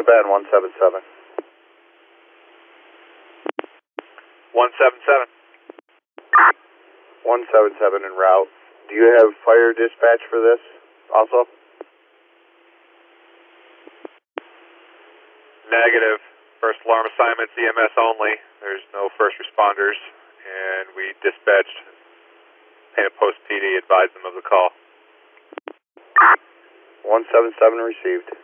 to Ben, 177. 177. 177 en route. Do you have fire dispatch for this also? Negative. First alarm assignment, EMS only. There's no first responders, and we dispatched Painted Post PD, advised them of the call. 177 received.